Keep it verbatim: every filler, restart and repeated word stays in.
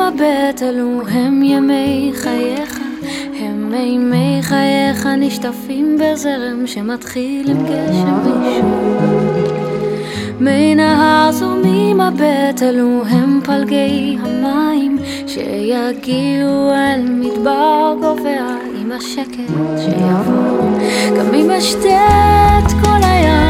מבט אלו הם ימי חייך, הם מימי חייך נשטפים בזרם שמתחיל עם גשם ראשון. מי נהר זורמים מבט אלו הם פלגי המים שיגיעו אל מדבר גובע עם השקט שיבוא. גם אם אשתה את כל הים